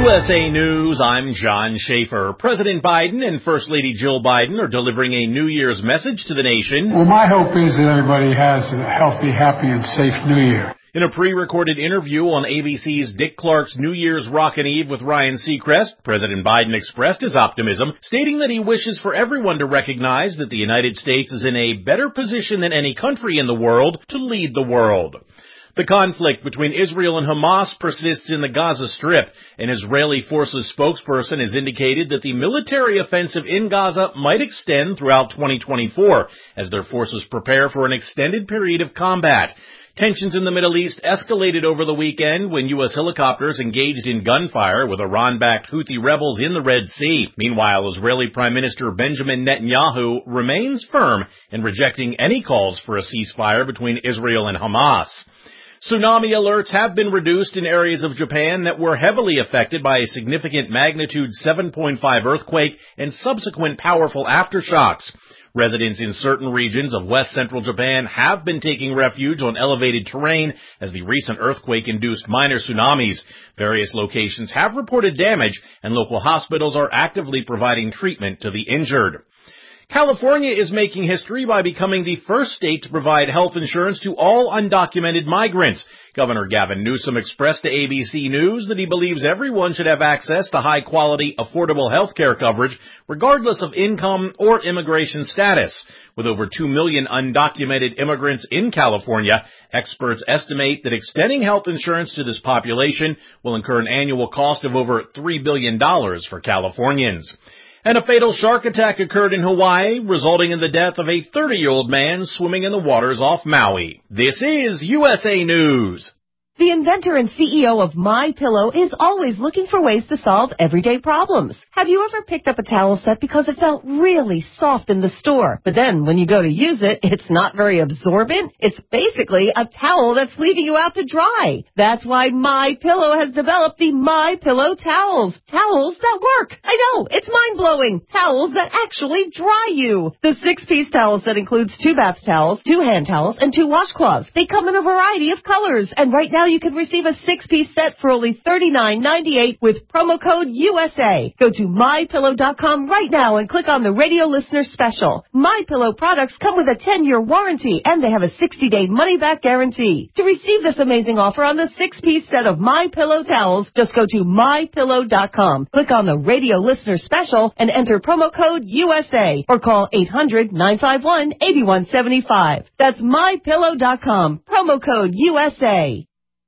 USA News, I'm John Schaefer. President Biden and First Lady Jill Biden are delivering a New Year's message to the nation. Well, my hope is that everybody has a healthy, happy, and safe New Year. In a pre-recorded interview on ABC's Dick Clark's New Year's Rockin' Eve with Ryan Seacrest, President Biden expressed his optimism, stating that he wishes for everyone to recognize that the United States is in a better position than any country in the world to lead the world. The conflict between Israel and Hamas persists in the Gaza Strip. An Israeli forces spokesperson has indicated that the military offensive in Gaza might extend throughout 2024 as their forces prepare for an extended period of combat. Tensions in the Middle East escalated over the weekend when U.S. helicopters engaged in gunfire with Iran-backed Houthi rebels in the Red Sea. Meanwhile, Israeli Prime Minister Benjamin Netanyahu remains firm in rejecting any calls for a ceasefire between Israel and Hamas. Tsunami alerts have been reduced in areas of Japan that were heavily affected by a significant magnitude 7.5 earthquake and subsequent powerful aftershocks. Residents in certain regions of west-central Japan have been taking refuge on elevated terrain as the recent earthquake induced minor tsunamis. Various locations have reported damage, and local hospitals are actively providing treatment to the injured. California is making history by becoming the first state to provide health insurance to all undocumented migrants. Governor Gavin Newsom expressed to ABC News that he believes everyone should have access to high-quality, affordable health care coverage, regardless of income or immigration status. With over 2 million undocumented immigrants in California, experts estimate that extending health insurance to this population will incur an annual cost of over $3 billion for Californians. And a fatal shark attack occurred in Hawaii, resulting in the death of a 30-year-old man swimming in the waters off Maui. This is USA News. The inventor and CEO of MyPillow is always looking for ways to solve everyday problems. Have you ever picked up a towel set because it felt really soft in the store, but then when you go to use it, it's not very absorbent? It's basically a towel that's leaving you out to dry. That's why MyPillow has developed the MyPillow towels. Towels that work. I know, it's mind-blowing. Towels that actually dry you. The 6-piece towel set includes 2 bath towels, 2 hand towels, and 2 washcloths. They come in a variety of colors, and right now you can receive a 6-piece set for only $39.98 with promo code USA. Go to MyPillow.com right now and click on the radio listener special. MyPillow products come with a 10-year warranty and they have a 60-day money-back guarantee. To receive this amazing offer on the 6-piece set of MyPillow towels, just go to MyPillow.com. Click on the radio listener special and enter promo code USA or call 800-951-8175. That's MyPillow.com. Promo code USA.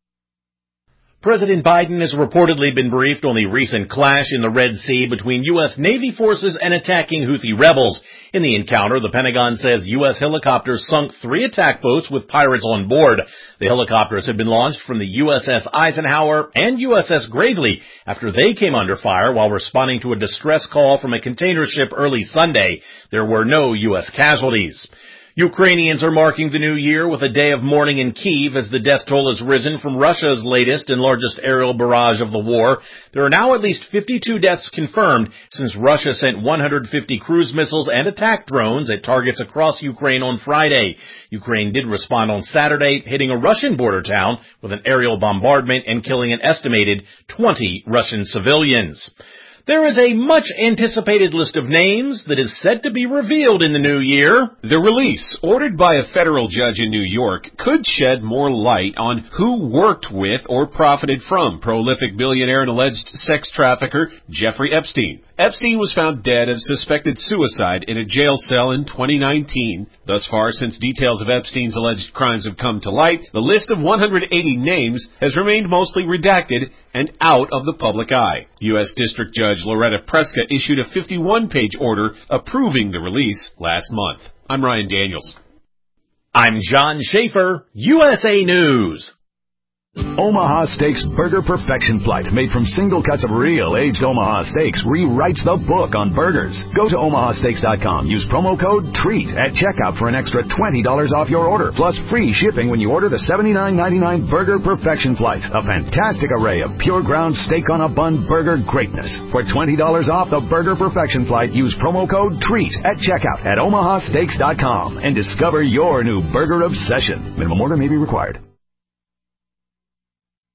President Biden has reportedly been briefed on the recent clash in the Red Sea between U.S. Navy forces and attacking Houthi rebels. In the encounter, the Pentagon says U.S. helicopters sunk 3 attack boats with pirates on board. The helicopters had been launched from the USS Eisenhower and USS Gravely after they came under fire while responding to a distress call from a container ship early Sunday. There were no U.S. casualties. Ukrainians are marking the new year with a day of mourning in Kyiv as the death toll has risen from Russia's latest and largest aerial barrage of the war. There are now at least 52 deaths confirmed since Russia sent 150 cruise missiles and attack drones at targets across Ukraine on Friday. Ukraine did respond on Saturday, hitting a Russian border town with an aerial bombardment and killing an estimated 20 Russian civilians. There is a much-anticipated list of names that is set to be revealed in the new year. The release, ordered by a federal judge in New York, could shed more light on who worked with or profited from prolific billionaire and alleged sex trafficker Jeffrey Epstein. Epstein was found dead of suspected suicide in a jail cell in 2019. Thus far, since details of Epstein's alleged crimes have come to light, the list of 180 names has remained mostly redacted and out of the public eye. U.S. District Judge Loretta Preska issued a 51-page order approving the release last month. I'm Ryan Daniels. I'm John Schaefer, USA News. Omaha Steaks Burger Perfection Flight, made from single cuts of real aged Omaha steaks, rewrites the book on burgers. Go to omahasteaks.com. Use promo code TREAT at checkout for an extra $20 off your order, plus free shipping when you order the $79.99 Burger Perfection Flight. A fantastic array of pure ground steak on a bun burger greatness. For $20 off the Burger Perfection Flight, use promo code TREAT at checkout at omahasteaks.com and discover your new burger obsession. Minimum order may be required.